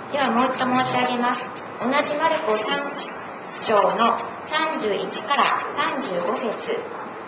ではもう一度申し上げます。同じマルコ3章の31から35節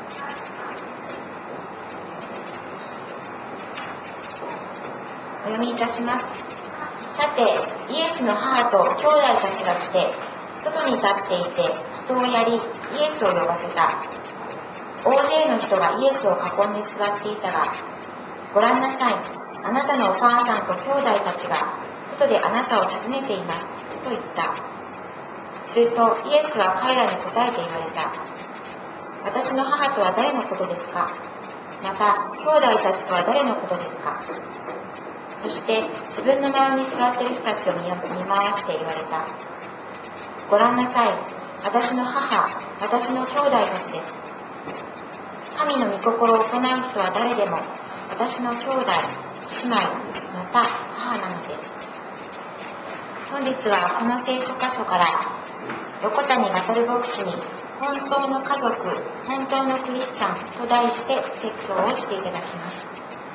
お読みいたします。さて、イエスの母と兄弟たちが来て、外に立っていて人をやり、イエスを呼ばせた。大勢の人がイエスを囲んで座っていたが、ご覧なさい、あなたのお母さんと兄弟たちが外であなたを訪ねていますと言った。するとイエスは彼らに答えて言われた。私の母とは誰のことですか？また兄弟たちとは誰のことですか？そして自分の周りに座っている人たちを見回して言われた。ご覧なさい、私の母、私の兄弟たちです。神の御心を行う人は誰でも私の兄弟、姉妹、また母なのです。本日はこの聖書箇所から横谷渉牧師に本当の家族、本当のクリスチャンと題して説教をしていただきます。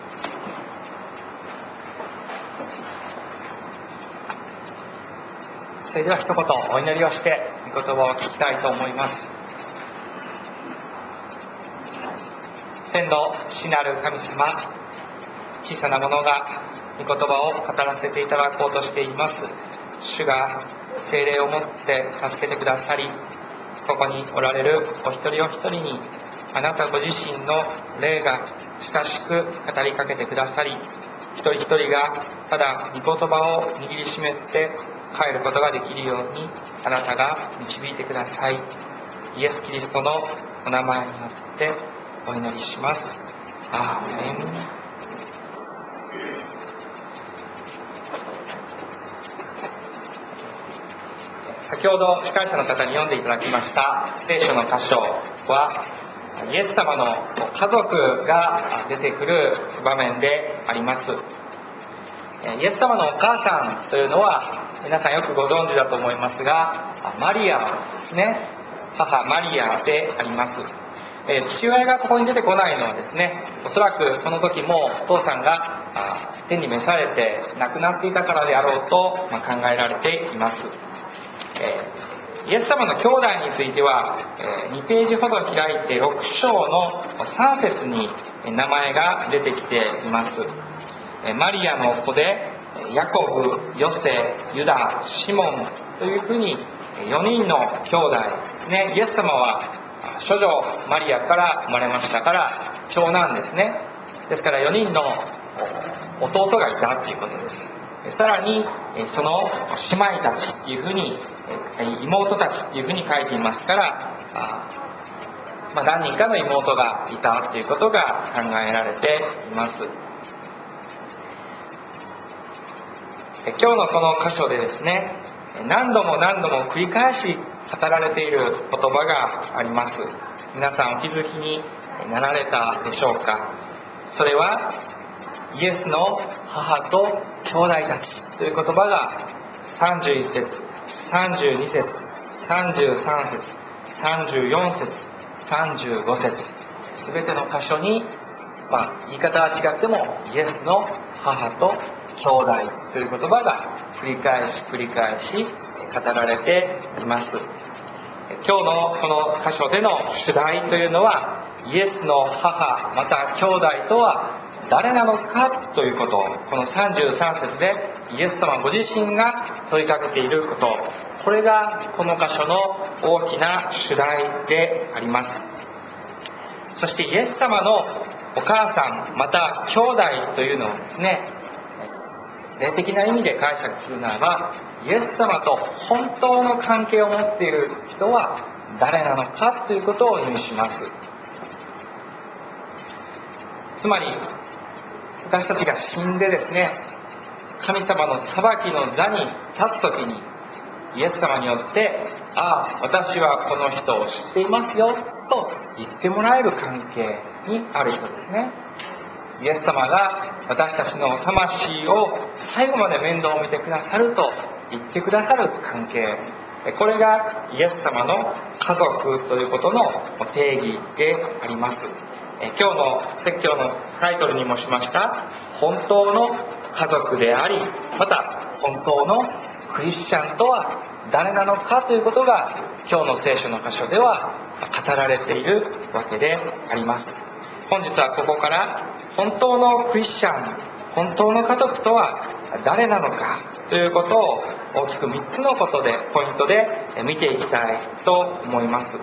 それでは一言お祈りをして御言葉を聞きたいと思います。天の父なる神様、小さなものが御言葉を語らせていただこうとしています。主が聖霊をもって助けてくださり、ここにおられるお一人お一人にあなたご自身の霊が親しく語りかけてくださり、一人一人がただ御言葉を握りしめて帰ることができるようにあなたが導いてください。イエス・キリストのお名前によってお祈りします。アーメン。先ほど司会者の方に読んでいただきました聖書の箇所はイエス様の家族が出てくる場面であります。イエス様のお母さんというのは皆さんよくご存知だと思いますが、マリアですね。母マリアであります。父親がここに出てこないのはですね、おそらくこの時もお父さんが天に召されて亡くなっていたからであろうと考えられています。イエス様の兄弟については2ページほど開いて6章の3節に名前が出てきています。マリアの子でヤコブ、ヨセ、ユダ、シモンというふうに4人の兄弟ですね。イエス様は処女マリアから生まれましたから長男ですね。ですから4人の弟がいたということです。さらにその姉妹たちというふうに妹たちというふうに書いていますから、何人かの妹がいたということが考えられています。今日のこの箇所でですね、何度も何度も繰り返し語られている言葉があります。皆さんお気づきになられたでしょうか。それはイエスの母と兄弟たちという言葉が31節、32節、33節、34節、35節全ての箇所に、言い方は違ってもイエスの母と兄弟という言葉が繰り返し繰り返し語られています。今日のこの箇所での主題というのは、イエスの母また兄弟とは誰なのかということ、この33節でイエス様ご自身が問いかけていること、これがこの箇所の大きな主題であります。そしてイエス様のお母さんまた兄弟というのはですね、霊的な意味で解釈するならば、イエス様と本当の関係を持っている人は誰なのかということを意味します。つまり私たちが死んでですね、神様の裁きの座に立つときにイエス様によって「ああ、私はこの人を知っていますよ」と言ってもらえる関係にある人ですね。イエス様が私たちの魂を最後まで面倒を見てくださると言ってくださる関係、これがイエス様の家族ということの定義であります。今日の説教のタイトルにもしました本当の家族であり、また本当のクリスチャンとは誰なのかということが今日の聖書の箇所では語られているわけであります。本日はここから本当のクリスチャン、本当の家族とは誰なのかということを大きく3つのことでポイントで見ていきたいと思います。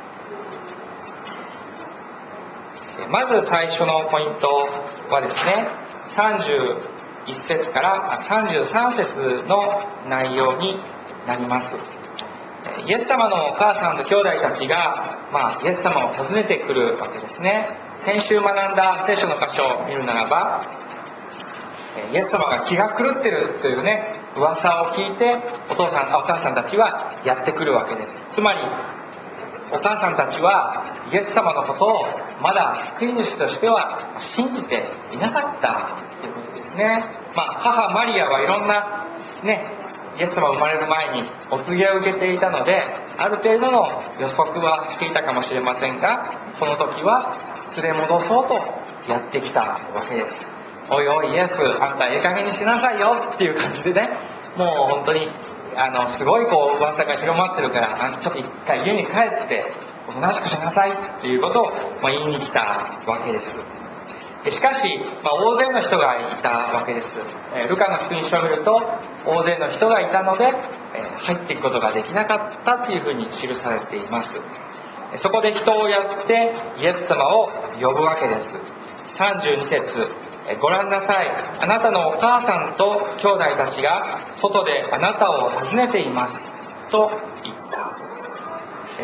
まず最初のポイントはですね、31節から33節の内容になります。イエス様のお母さんと兄弟たちが、イエス様を訪ねてくるわけですね。先週学んだ聖書の箇所を見るならば、イエス様が気が狂ってるというね、噂を聞いてお母さんたちはやってくるわけです。つまりお母さんたちはイエス様のことをまだ救い主としては信じていなかったということですね。母マリアはいろんなね、イエス様が生まれる前にお告げを受けていたので、ある程度の予測はしていたかもしれませんが、この時は連れ戻そうとやってきたわけです。おいおいイエス、あんたいい加減にしなさいよっていう感じでね、もう本当にすごい噂が広まってるから、ちょっと一回家に帰っておとなしくしなさいっていうことを言いに来たわけです。しかし、大勢の人がいたわけです。ルカの福音書を見ると大勢の人がいたので入っていくことができなかったというふうに記されています。そこで人をやってイエス様を呼ぶわけです。32節、ご覧なさい、あなたのお母さんと兄弟たちが外であなたを訪ねていますと言った。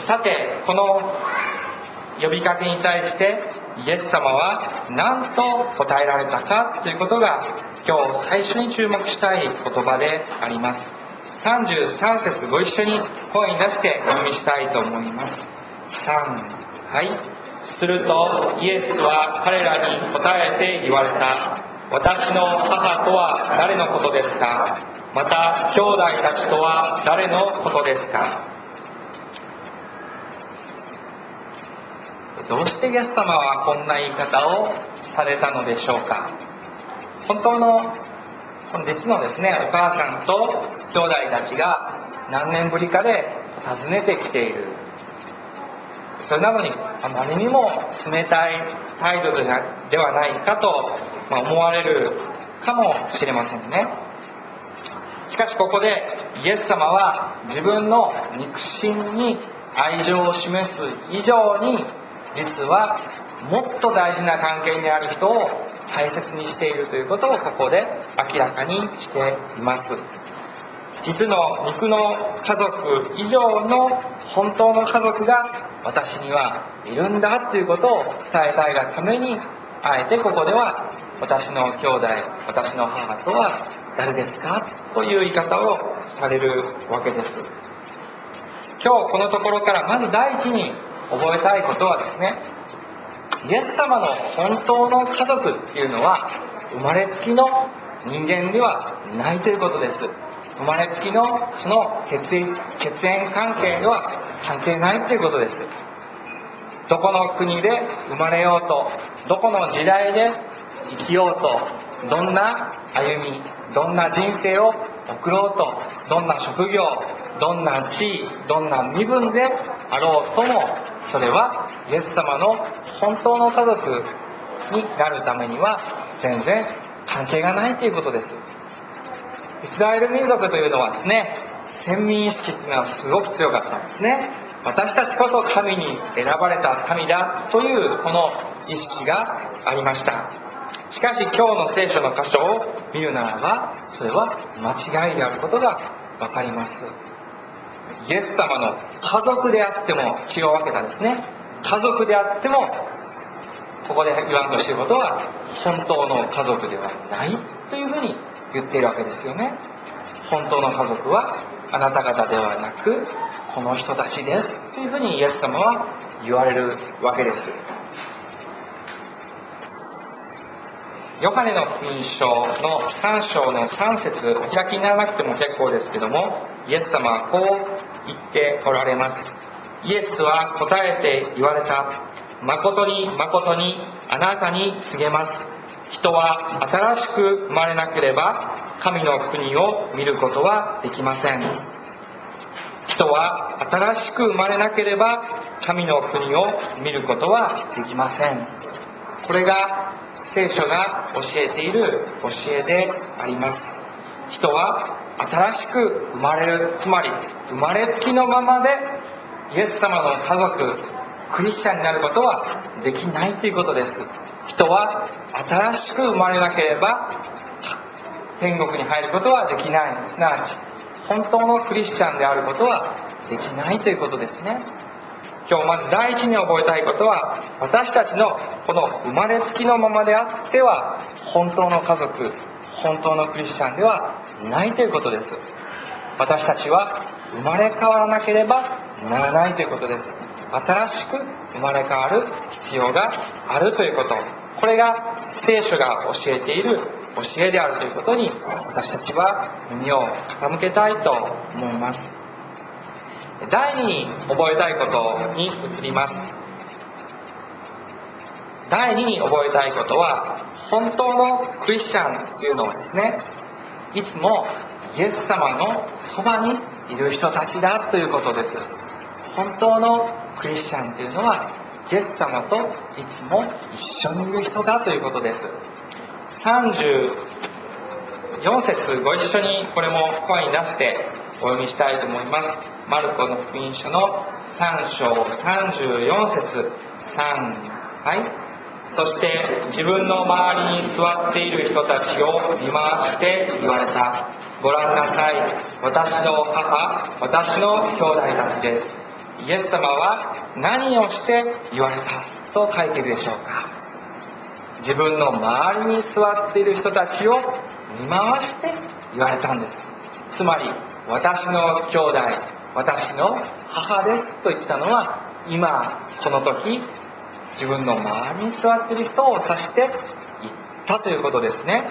さてこの呼びかけに対してイエス様は何と答えられたかということが今日最初に注目したい言葉であります。33節ご一緒に声に出してお読みしたいと思います。3、はい。するとイエスは彼らに答えて言われた。私の母とは誰のことですか？また兄弟たちとは誰のことですか？どうしてイエス様はこんな言い方をされたのでしょうか。本当の実のですね、お母さんと兄弟たちが何年ぶりかで訪ねてきている。それなのにあまりにも冷たい態度ではないかと思われるかもしれませんね。しかしここでイエス様は自分の肉親に愛情を示す以上に、実はもっと大事な関係にある人を大切にしているということをここで明らかにしています。実の肉の家族以上の本当の家族が私にはいるんだということを伝えたいがために、あえてここでは私の兄弟、私の母とは誰ですかという言い方をされるわけです。今日このところからまず第一に覚えたいことはですね、イエス様の本当の家族っていうのは生まれつきの人間ではないということです。生まれつきのその血縁関係では関係ないということです。どこの国で生まれようと、どこの時代で生きようと、どんな歩み、どんな人生を送ろうと、どんな職業、どんな地位、どんな身分であろうとも、それはイエス様の本当の家族になるためには全然関係がないということです。イスラエル民族というのはですね、先民意識というのはすごく強かったんですね。私たちこそ神に選ばれた民だというこの意識がありました。しかし今日の聖書の箇所を見るならば、それは間違いであることが分かります。イエス様の家族であっても違うわけなんですね。家族であってもここで言わんとしていることは本当の家族ではないというふうに言っているわけですよね。本当の家族はあなた方ではなくこの人たちですというふうにイエス様は言われるわけです。ヨハネの福音書の3章の3節、お開きにならなくても結構ですけども、イエス様はこう言っておられます。イエスは答えて言われた。誠に誠にあなたに告げます。 人は新しく生まれなければ神の国を見ることはできません。人は新しく生まれなければ神の国を見ることはできません。これが聖書が教えている教えであります。人は新しく生まれる、つまり生まれつきのままでイエス様の家族、クリスチャンになることはできないということです。人は新しく生まれなければ天国に入ることはできない。すなわち本当のクリスチャンであることはできないということですね。今日まず第一に覚えたいことは、私たちのこの生まれつきのままであっては本当の家族、本当のクリスチャンではないということです。私たちは生まれ変わらなければならないということです。新しく生まれ変わる必要があるということ、これが聖書が教えている教えであるということに、私たちは耳を傾けたいと思います。第2に覚えたいことに移ります。第2に覚えたいことは、本当のクリスチャンというのはですね、いつもイエス様のそばにいる人たちだということです。本当のクリスチャンというのはイエス様といつも一緒にいる人だということです。34節ご一緒にこれも声に出してお読みしたいと思います。マルコの福音書の3章34節はい。そして自分の周りに座っている人たちを見回して言われた。ご覧なさい。私の母、私の兄弟たちです。イエス様は何をして言われたと書いているでしょうか。自分の周りに座っている人たちを見回して言われたんです。つまり、私の兄弟、私の母ですと言ったのは、今この時自分の周りに座っている人を指して言ったということですね。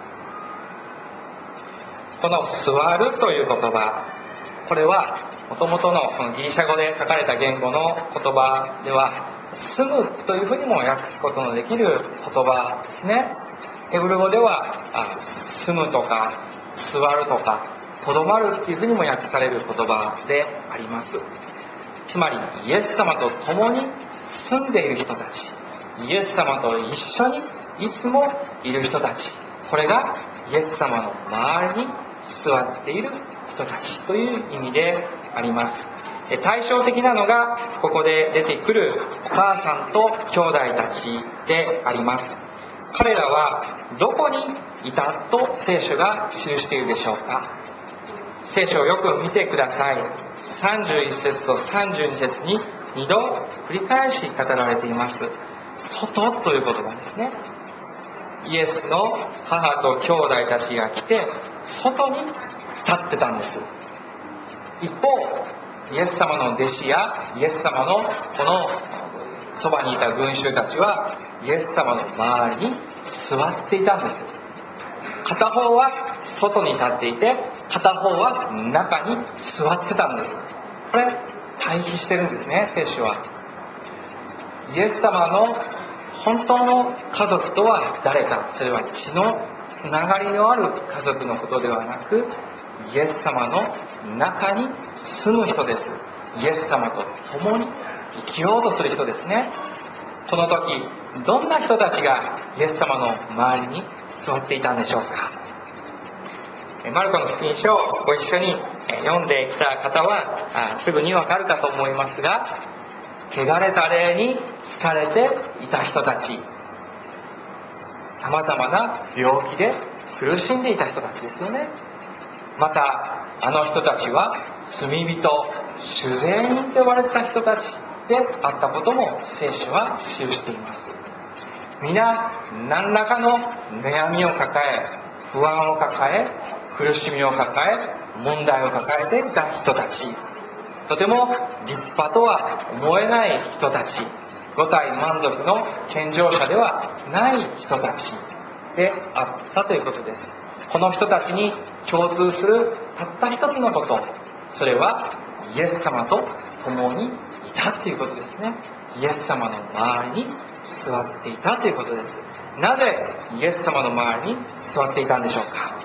この座るという言葉、これはもともとのこのギリシャ語で書かれた言語の言葉では、住むというふうにも訳すことのできる言葉ですね。ヘブル語では住むとか座るとかとどまるっていうふうにも訳される言葉であります。つまりイエス様と共に住んでいる人たち、イエス様と一緒にいつもいる人たち、これがイエス様の周りに座っている人たちという意味であります。対照的なのがここで出てくるお母さんと兄弟たちであります。彼らはどこにいたと聖書が記しているでしょうか。聖書をよく見てください。31節と32節に2度繰り返し語られています。外という言葉ですね。イエスの母と兄弟たちが来て外に立ってたんです。一方、イエス様の弟子やイエス様のこのそばにいた群衆たちはイエス様の周りに座っていたんです。片方は外に立っていて、片方は中に座ってたんです。これ対比してるんですね、聖書は。イエス様の本当の家族とは誰か、それは血のつながりのある家族のことではなく、イエス様の中に住む人です。イエス様と共に生きようとする人ですね。この時どんな人たちがイエス様の周りに座っていたんでしょうか。マルコの福音書をご一緒に読んできた方はすぐにわかるかと思いますが、汚れた霊に疲れていた人たち、さまざまな病気で苦しんでいた人たちですよね。またあの人たちは罪人、酒税人と呼ばれた人たちであったことも聖書は記しています。皆何らかの悩みを抱え、不安を抱え、苦しみを抱え、問題を抱えていた人たち、とても立派とは思えない人たち、五体満足の健常者ではない人たちであったということです。この人たちに共通するたった一つのこと、それはイエス様と共にいたということですね。イエス様の周りに座っていたということです。 なぜイエス様の周りに座っていたんでしょうか。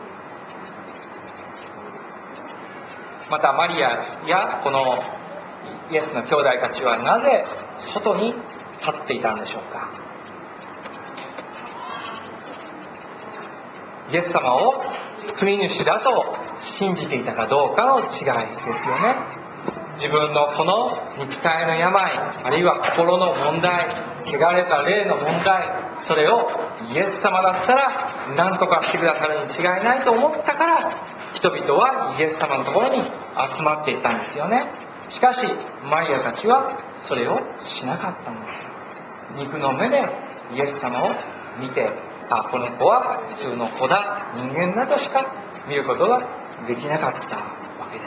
またマリアやこのイエスの兄弟たちはなぜ外に立っていたんでしょうか。イエス様を救い主だと信じていたかどうかの違いですよね。自分のこの肉体の病、あるいは心の問題、汚れた霊の問題、それをイエス様だったら何とかしてくださるに違いないと思ったから、人々はイエス様のところに集まっていったんですよね。しかしマリアたちはそれをしなかったんです。肉の目でイエス様を見て、この子は普通の子だ、人間だとしか見ることができなかったわけです。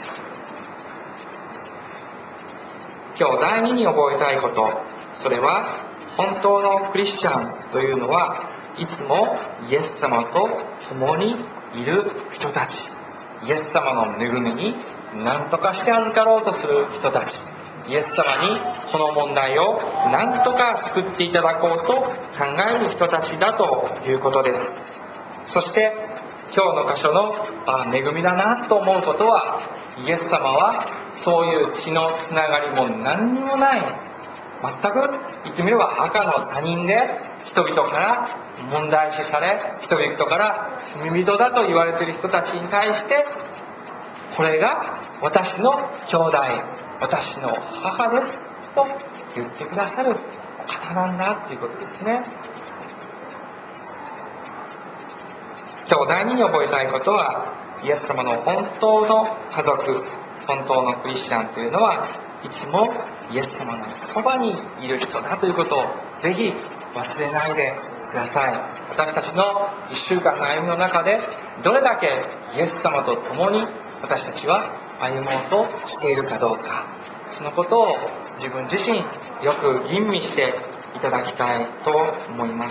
今日第2に覚えたいこと、それは本当のクリスチャンというのはいつもイエス様と共にいる人たち、イエス様の恵みに何とかして預かろうとする人たち、イエス様にこの問題を何とか救っていただこうと考える人たちだということです。そして今日の箇所の恵みだなと思うことは、イエス様はそういう血のつながりも何にもない、全く言ってみれば赤の他人で人々から問題視され、人々から罪人だと言われている人たちに対して、これが私の兄弟、私の母ですと言ってくださるお方なんだということですね。今日第2に覚えたいことは、イエス様の本当の家族、本当のクリスチャンというのはいつもイエス様のそばにいる人だということをぜひ忘れないでください。私たちの1週間の歩みの中でどれだけイエス様と共に私たちは歩もうとしているかどうか、そのことを自分自身よく吟味していただきたいと思います。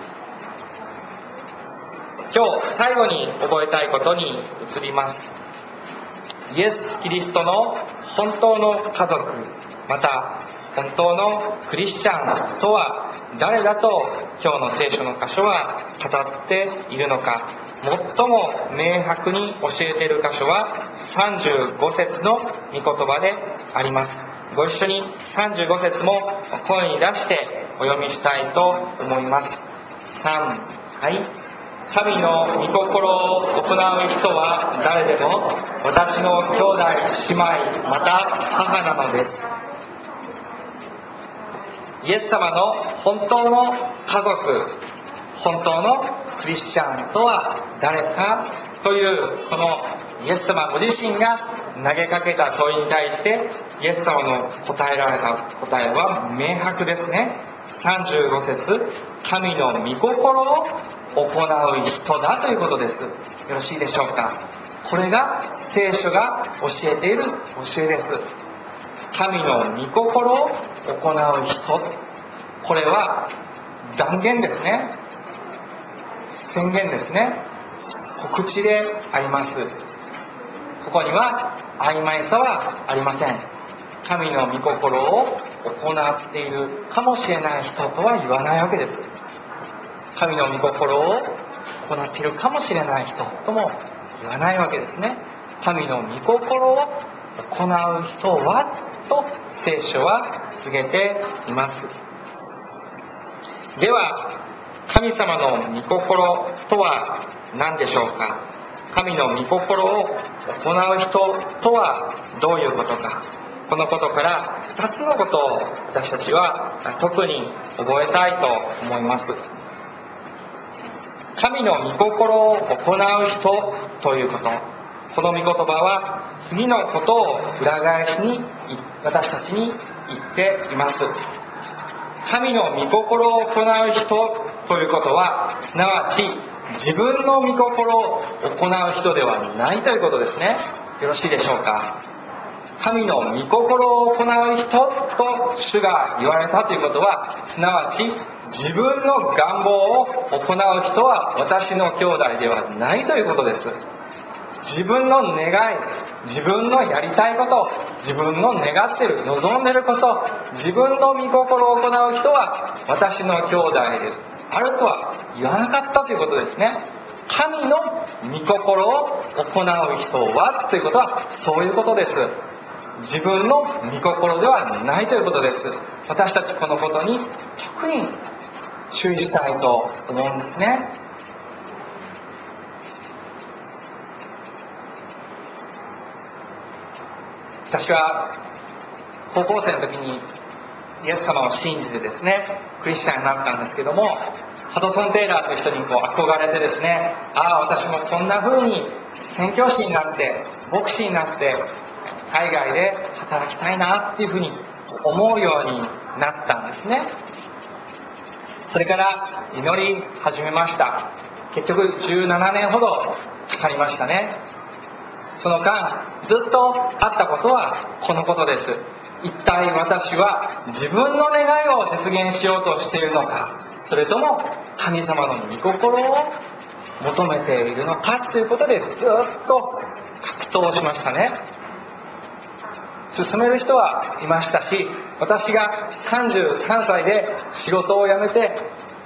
今日最後に覚えたいことに移ります。イエス・キリストの本当の家族、また本当のクリスチャンとは誰だと今日の聖書の箇所は語っているのか。最も明白に教えている箇所は35節の御言葉であります。ご一緒に35節も声に出してお読みしたいと思います。3、はい。神の御心を行う人は誰でも私の兄弟姉妹また母なのです。イエス様の本当の家族、本当のクリスチャンとは誰かというこのイエス様ご自身が投げかけた問いに対してイエス様の答えられた答えは明白ですね。35節、神の御心を行う人だということです。よろしいでしょうか。これが聖書が教えている教えです。神の御心を行う人、これは断言ですね、宣言ですね、告知であります。ここには曖昧さはありません。神の御心を行っているかもしれない人とは言わないわけです。神の御心を行っているかもしれない人とも言わないわけですね。神の御心を行う人はと聖書は告げています。では神様の御心とは何でしょうか。神の御心を行う人とはどういうことか。このことから2つのことを私たちは特に覚えたいと思います。神の御心を行う人ということ、この御言葉は次のことを裏返しに私たちに言っています。神の御心を行う人ということはすなわち自分の御心を行う人ではないということですね。よろしいでしょうか。神の御心を行う人と主が言われたということはすなわち自分の願望を行う人は私の兄弟ではないということです。自分の願い、自分のやりたいこと、自分の願っている、望んでいること、自分の御心を行う人は私の兄弟であるとは言わなかったということですね。神の御心を行う人はということはそういうことです。自分の御心ではないということです。私たちこのことに特に注意したいと思うんですね。私は高校生の時にイエス様を信じてですね、クリスチャンになったんですけども、ハドソン・テイラーという人に憧れてですね、私もこんな風に宣教師になって牧師になって海外で働きたいなっていうふうに思うようになったんですね。それから祈り始めました。結局17年ほどかかりましたね。その間ずっとあったことはこのことです。一体私は自分の願いを実現しようとしているのか、それとも神様の御心を求めているのかということでずっと格闘しましたね。進める人はいましたし、私が33歳で仕事を辞めて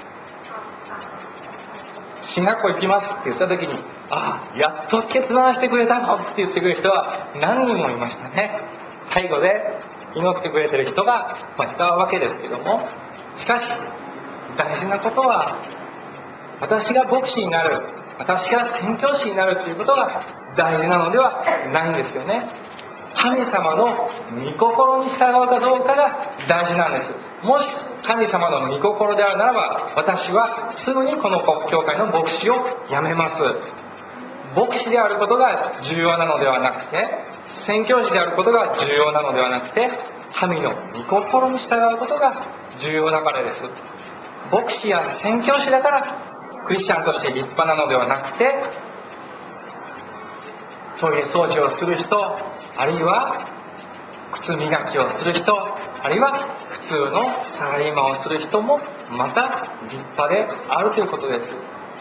進学校行きますって言った時に、やっと決断してくれたのって言ってくれる人は何人もいましたね。背後で祈ってくれてる人がいたわけですけども、しかし大事なことは、私が牧師になる、私が宣教師になるということが大事なのではないんですよね。神様の御心に従うかどうかが大事なんです。もし神様の御心であるならば、私はすぐにこの国教会の牧師を辞めます。牧師であることが重要なのではなくて、宣教師であることが重要なのではなくて、神の御心に従うことが重要だからです。牧師や宣教師だからクリスチャンとして立派なのではなくて、トイレ掃除をする人、あるいは靴磨きをする人、あるいは普通のサラリーマンをする人もまた立派であるということです。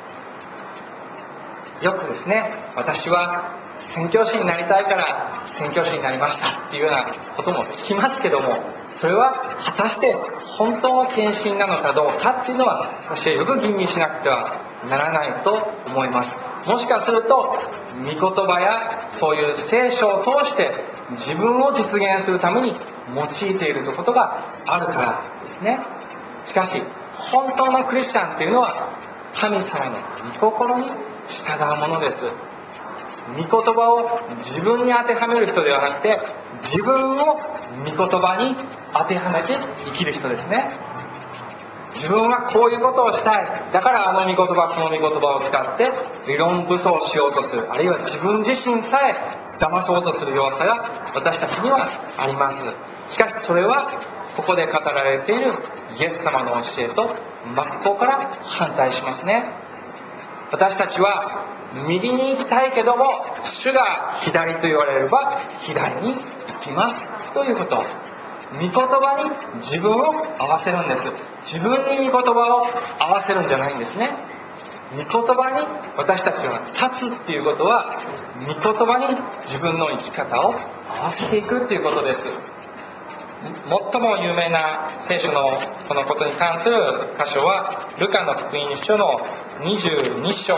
よくですね、私は宣教師になりたいから宣教師になりましたっていうようなことも聞きますけども、それは果たして本当の献身なのかどうかっていうのは、私はよく吟味しなくてはならないと思います。もしかすると御言葉やそういう聖書を通して自分を実現するために用いているということがあるからですね。しかし本当のクリスチャンっていうのは神様の御心に従うものです。御言葉を自分に当てはめる人ではなくて、自分を御言葉に当てはめて生きる人ですね。自分はこういうことをしたい、だからあの御言葉この御言葉を使って理論武装をしようとする、あるいは自分自身さえ騙そうとする要素が私たちにはあります。しかしそれはここで語られているイエス様の教えと真っ向から反対しますね。私たちは右に行きたいけども、主が左と言われれば左に行きますということ。御言葉に自分を合わせるんです。自分に御言葉を合わせるんじゃないんですね。御言葉に私たちが立つっていうことは、御言葉に自分の生き方を合わせていくっていうことです。最も有名な聖書のこのことに関する箇所はルカの福音書の22章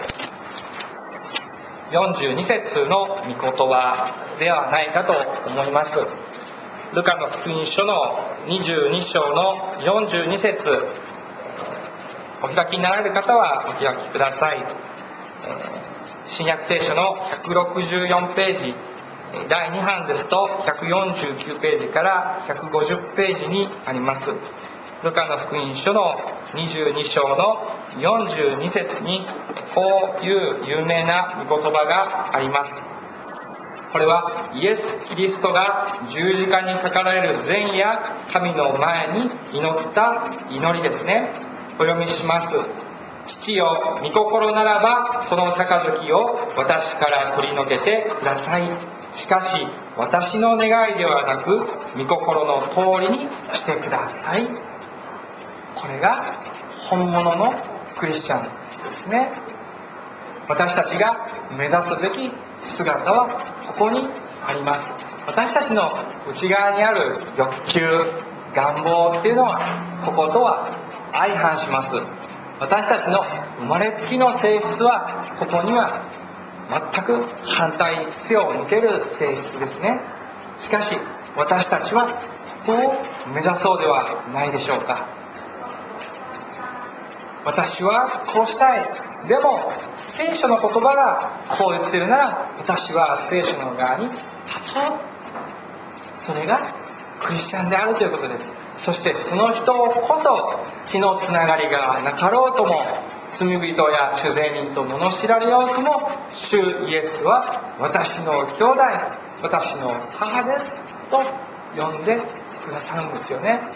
42節の御言葉ではないかと思います。ルカの福音書の22章の42節、お開きになられる方はお開きください。新約聖書の164ページ、第2版ですと149ページから150ページにあります。ルカの福音書の22章の42節にこういう有名な御言葉があります。これはイエス・キリストが十字架にかかられる前夜、神の前に祈った祈りですね。お読みします。父よ、御心ならばこの杯を私から取り除けてください。しかし私の願いではなく御心の通りにしてください。これが本物のクリスチャンですね。私たちが目指すべき姿はここにあります。私たちの内側にある欲求、願望っていうのはこことは相反します。 私たちの生まれつきの性質はここには全く反対、背を向ける性質ですね。しかし私たちはここを目指そうではないでしょうか。私はこうしたい。でも聖書の言葉がこう言ってるなら、私は聖書の側に立とう。それがクリスチャンであるということです。そしてその人こそ血のつながりがなかろうとも、罪人や主税人と罵られようとも、主イエスは私の兄弟、私の母ですと呼んでくださるんですよね。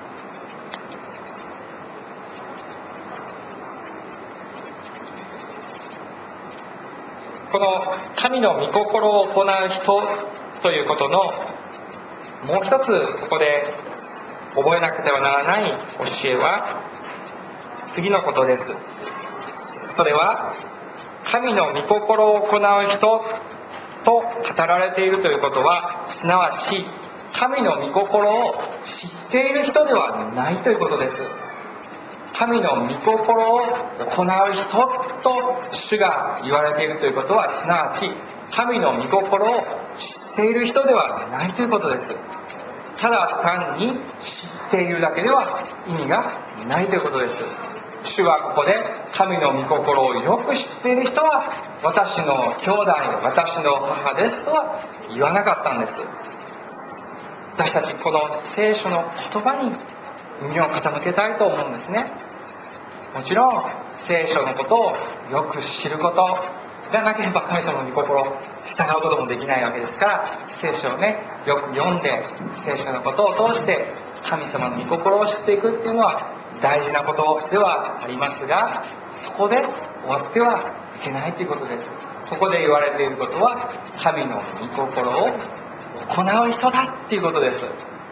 この神の御心を行う人ということのもう一つ、ここで覚えなくてはならない教えは次のことです。それは神の御心を行う人と語られているということは、すなわち神の御心を知っている人ではないということです。神の御心を行う人と主が言われているということは、すなわち神の御心を知っている人ではないということです。ただ単に知っているだけでは意味がないということです。主はここで神の御心をよく知っている人は私の兄弟、私の母ですとは言わなかったんです。私たちこの聖書の言葉に耳を傾けたいと思うんですね。もちろん聖書のことをよく知ることがなければ神様の御心を従うこともできないわけですから、聖書をねよく読んで聖書のことを通して神様の御心を知っていくっていうのは大事なことではありますが、そこで終わってはいけないということです。ここで言われていることは神の御心を行う人だっていうことです。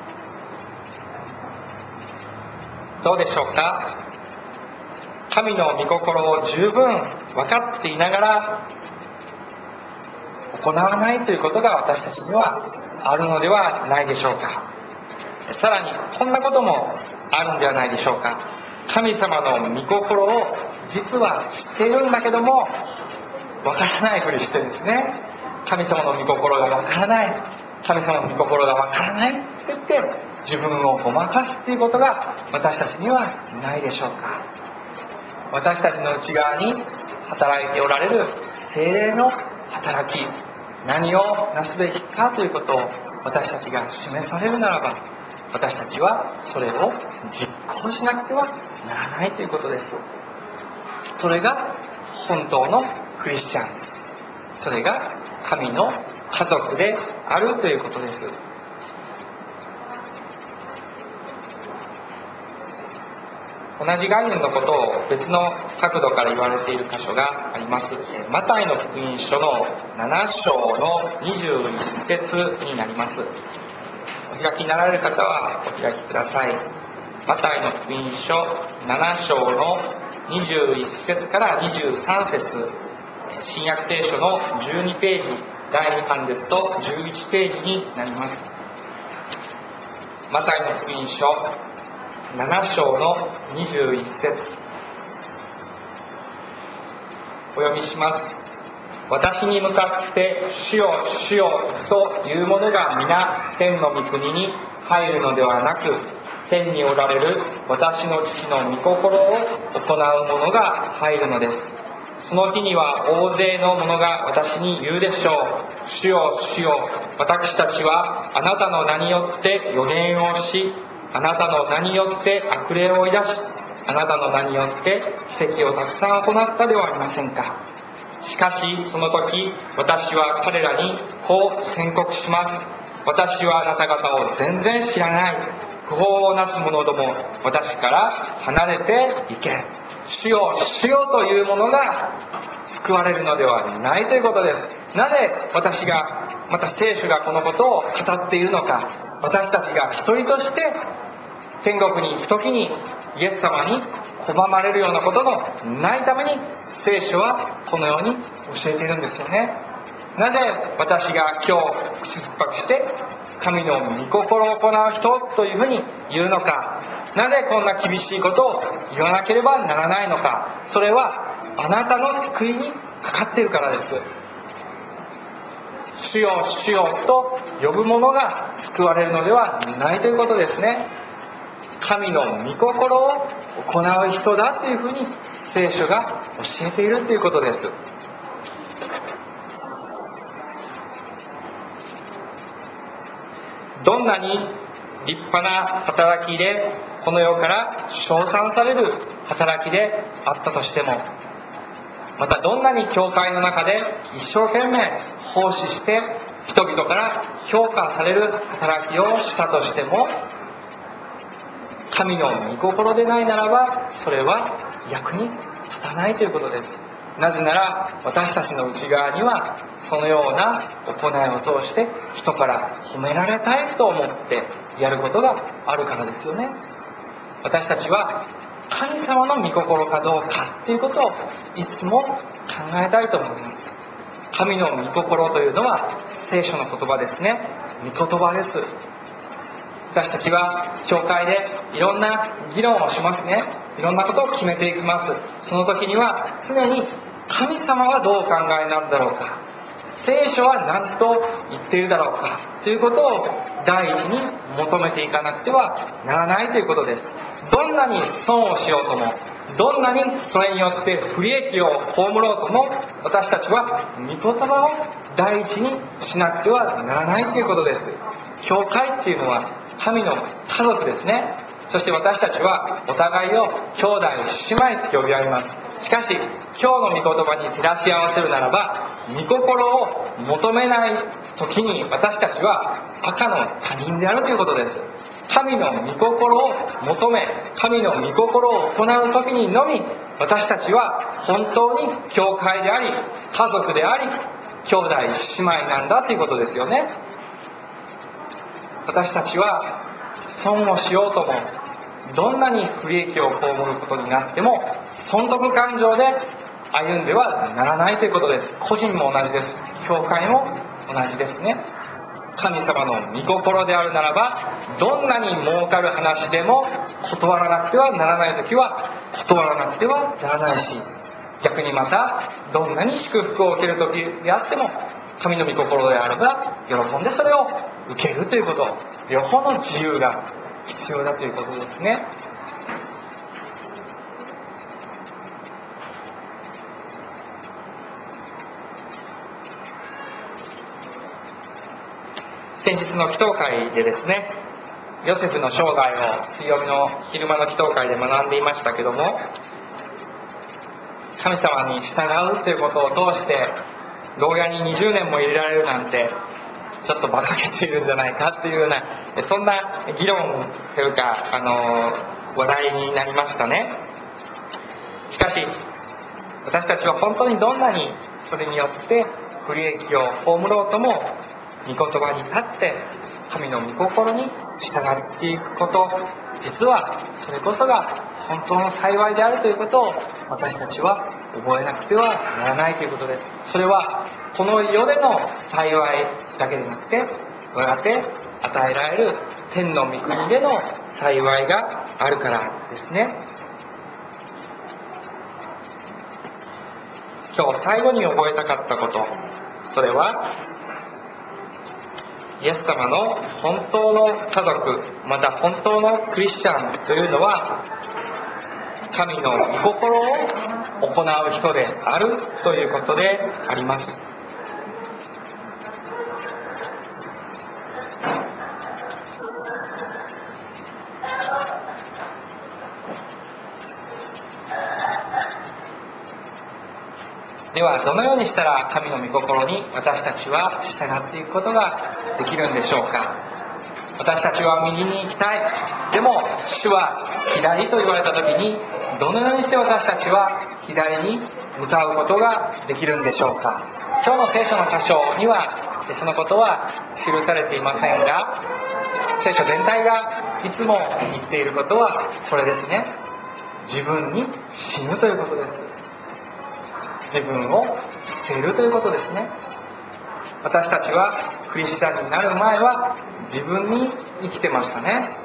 どうでしょうか。神の御心を十分分かっていながら行わないということが私たちにはあるのではないでしょうか。さらにこんなこともあるんではないでしょうか。神様の御心を実は知っているんだけども分からないふりしてですね、神様の御心が分からない、神様の御心が分からないって言って自分をごまかすっていうことが私たちにはないでしょうか。私たちの内側に働いておられる聖霊の働き、何をなすべきかということを私たちが示されるならば、私たちはそれを実行しなくてはならないということです。それが本当のクリスチャンです。それが神の家族であるということです。同じ概念のことを別の角度から言われている箇所があります。マタイの福音書の7章の21節になります。お開きになられる方はお開きください。マタイの福音書7章の21節から23節、新約聖書の12ページ第2版ですと11ページになります。マタイの福音書7章の21節、お読みします。私に向かって主よ主よという者が皆天の御国に入るのではなく、天におられる私の父の御心を行う者が入るのです。その日には大勢の者が私に言うでしょう。主よ主よ、私たちはあなたの名によって預言をし、あなたの名によって悪霊を追い出し、あなたの名によって奇跡をたくさん行ったではありませんか。しかしその時私は彼らにこう宣告します。私はあなた方を全然知らない。不法をなす者ども、私から離れていけ。主よ主よというものが救われるのではないということです。なぜ私がまた聖書がこのことを語っているのか。私たちが一人として天国に行く時にイエス様に拒まれるようなことのないために聖書はこのように教えているんですよね。なぜ私が今日口酸っぱくして神の御心を行う人というふうに言うのか。 なぜこんな厳しいことを言わなければならないのか。それはあなたの救いにかかっているからです。主よ主よと呼ぶ者が救われるのではないということですね。神の御心を行う人だというふうに聖書が教えているということです。どんなに立派な働きでこの世から称賛される働きであったとしても、またどんなに教会の中で一生懸命奉仕して人々から評価される働きをしたとしても、神の御心でないならばそれは役に立たないということです。なぜなら私たちの内側にはそのような行いを通して人から褒められたいと思ってやることがあるからですよね。私たちは神様の御心かどうかということをいつも考えたいと思います。神の御心というのは聖書の言葉ですね。御言葉です。私たちは教会でいろんな議論をしますね。いろんなことを決めていきます。その時には常に神様はどうお考えなんだろうか、聖書は何と言っているだろうかということを第一に求めていかなくてはならないということです。どんなに損をしようとも、どんなにそれによって不利益を被ろうとも、私たちは御言葉を第一にしなくてはならないということです。教会っていうのは神の家族ですね。そして私たちはお互いを兄弟姉妹って呼び合います。しかし今日の御言葉に照らし合わせるならば、御心を求めない時に私たちは赤の他人であるということです。神の御心を求め、神の御心を行う時にのみ私たちは本当に教会であり家族であり兄弟姉妹なんだということですよね。私たちは損をしようとも、どんなに不利益を被ることになっても損得感情で歩んではならないということです。個人も同じです。教会も同じですね。神様の御心であるならば、どんなに儲かる話でも断らなくてはならない時は断らなくてはならないし、逆にまたどんなに祝福を受ける時であっても神の御心であれば喜んでそれを受けるということ、両方の自由が必要だということですね。先日の祈祷会でですね、ヨセフの生涯を水曜日の昼間の祈祷会で学んでいましたけども、神様に従うということを通して牢屋に20年も入れられるなんてちょっと馬鹿げているんじゃないかっていうような、そんな議論というか話題になりましたね。しかし私たちは本当にどんなにそれによって不利益を被ろうとも、御言葉に立って神の御心に従っていくこと、実はそれこそが本当の幸いであるということを私たちは覚えなくてはならないということです。それはこの世での幸いだけでなくて、やがて与えられる天の御国での幸いがあるからですね。今日最後に覚えたかったこと、それはイエス様の本当の家族、また本当のクリスチャンというのは神の御心を行う人であるということであります。ではどのようにしたら神の御心に私たちは従っていくことができるんでしょうか。私たちは右に行きたい、でも主は左と言われた時にどのようにして私たちは左に向かうことができるんでしょうか。今日の聖書の箇所にはそのことは記されていませんが、聖書全体がいつも言っていることはこれですね。自分に死ぬということです。自分を捨てるということですね。私たちはクリスチャンになる前は自分に生きてましたね。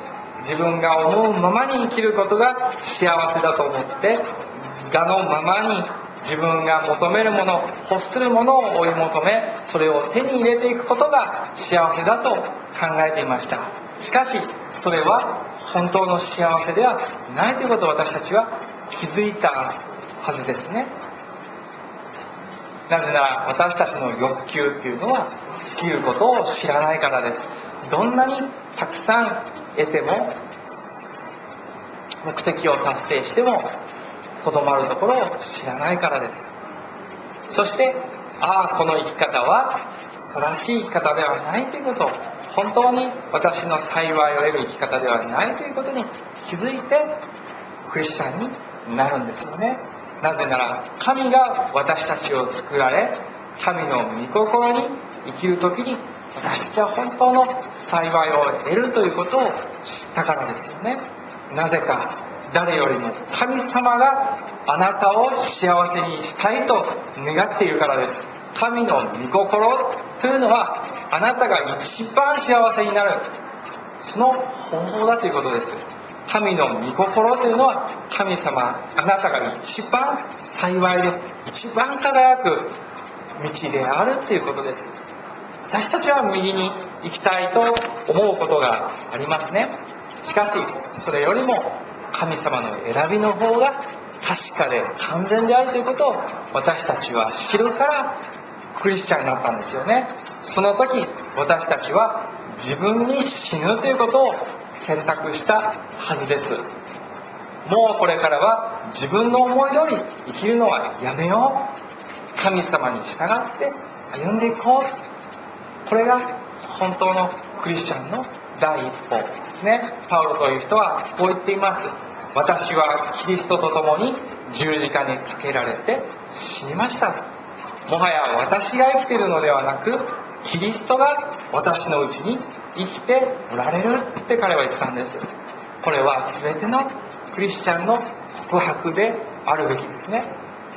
自分が思うままに生きることが幸せだと思って、我のままに自分が求めるもの、欲するものを追い求め、それを手に入れていくことが幸せだと考えていました。しかしそれは本当の幸せではないということを私たちは気づいたはずですね。なぜなら私たちの欲求というのは尽きることを知らないからです。どんなにたくさん得ても、目的を達成してもとどまるところを知らないからです。そして、この生き方は正しい生き方ではないということ、本当に私の幸いを得る生き方ではないということに気づいてクリスチャンになるんですよね。なぜなら神が私たちを作られ、神の御心に生きるときに私たちは本当の幸いを得るということを知ったからですよね。なぜか誰よりも神様があなたを幸せにしたいと願っているからです。神の御心というのはあなたが一番幸せになる、その方法だということです。神の御心というのは、神様あなたが一番幸いで一番輝く道であるということです。私たちは右に行きたいと思うことがありますね。しかしそれよりも神様の選びの方が確かで完全であるということを私たちは知るからクリスチャンになったんですよね。その時私たちは自分に死ぬということを選択したはずです。もうこれからは自分の思い通り生きるのはやめよう、神様に従って歩んでいこう、これが本当のクリスチャンの第一歩ですね。パウロという人はこう言っています。私はキリストと共に十字架にかけられて死にました。もはや私が生きているのではなく、キリストが私のうちに生きておられるって彼は言ったんです。これは全てのクリスチャンの告白であるべきですね。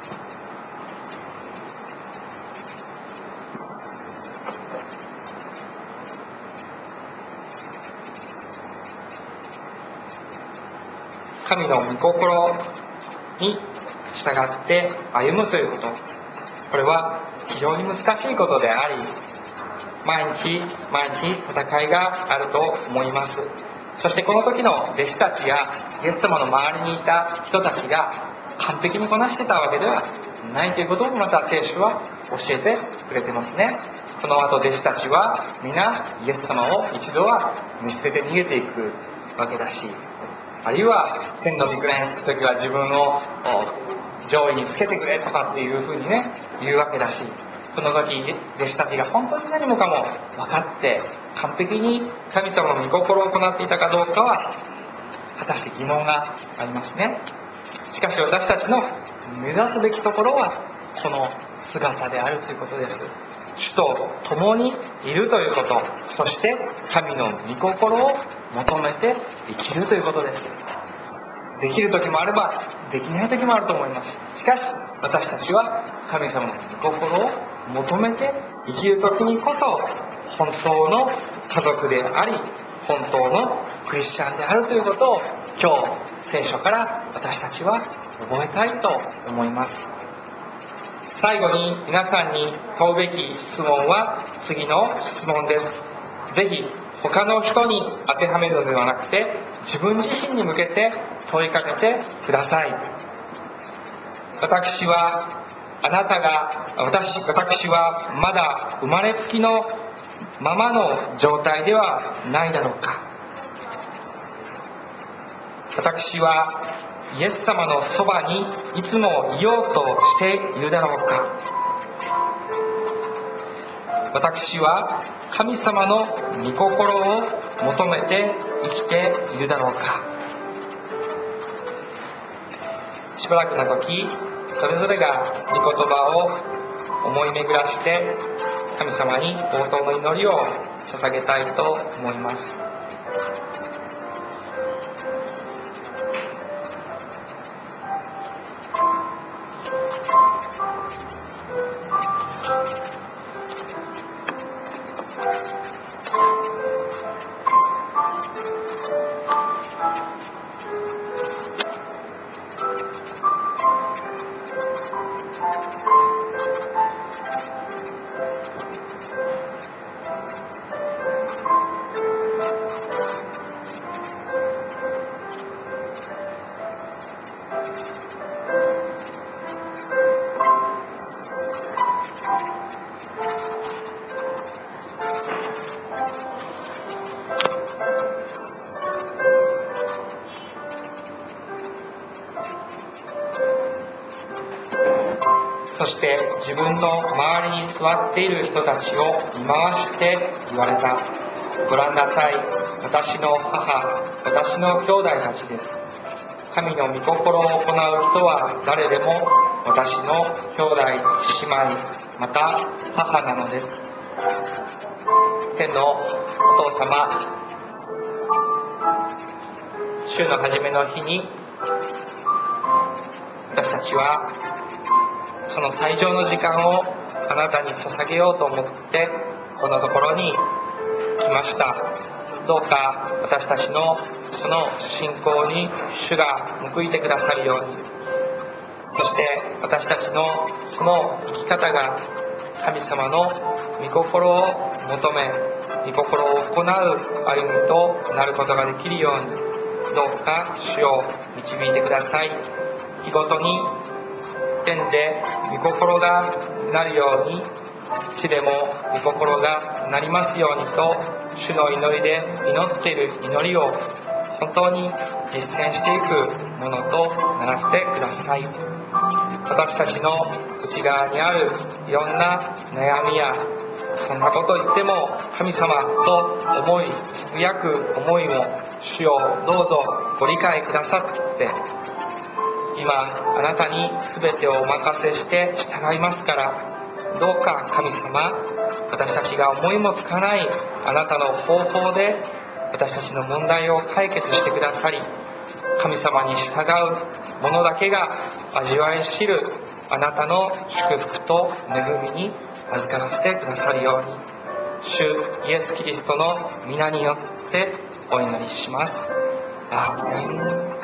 神の御心に従って歩むということ、これは非常に難しいことであり、毎日戦いがあると思います。そしてこの時の弟子たちやイエス様の周りにいた人たちが完璧にこなしてたわけではないということもまた聖書は教えてくれてますね。この後弟子たちは皆イエス様を一度は見捨てて逃げていくわけだし、あるいは天の御蔵に着く時は自分を上位につけてくれとかっていうふうにね言うわけだし、この時弟子たちが本当に何もかも分かって完璧に神様の御心を行っていたかどうかは果たして疑問がありますね。しかし私たちの目指すべきところはこの姿であるということです。主と共にいるということ、そして神の御心を求めて生きるということです。できる時もあればできない時もあると思います。しかし私たちは神様の御心を求めて生きる時にこそ本当の家族であり、本当のクリスチャンであるということを今日聖書から私たちは覚えたいと思います。最後に皆さんに問うべき質問は次の質問です。ぜひ他の人に当てはめるのではなくて自分自身に向けて問いかけてください。私はまだ生まれつきのままの状態ではないだろうか。私はイエス様のそばにいつもいようとしているだろうか。私は神様の御心を求めて生きているだろうか。しばらくの時、それぞれが御言葉を思い巡らして神様に応答の祈りを捧げたいと思います。 して自分の周りに座っている人たちを見回して言われた。ご覧なさい、私の母、私の兄弟たちです。神の御心を行う人は誰でも私の兄弟、姉妹、また母なのです。天のお父様、週の初めの日に私たちはその最上の時間をあなたに捧げようと思ってこのところに来ました。どうか私たちのその信仰に主が報いてくださるように、そして私たちのその生き方が神様の御心を求め、御心を行う歩みとなることができるように、どうか主を導いてください。日ごとに天で御心がなるように、地でも御心がなりますようにと、主の祈りで祈っている祈りを本当に実践していくものとならせてください。私たちの内側にあるいろんな悩みや、そんなこと言っても神様と思いつぶやく思いも主よどうぞご理解くださって、今あなたに全てをお任せして従いますから、どうか神様、私たちが思いもつかないあなたの方法で私たちの問題を解決してくださり、神様に従う者だけが味わい知るあなたの祝福と恵みに預からせてくださるように、主イエス・キリストの皆によってお祈りします。アーメン。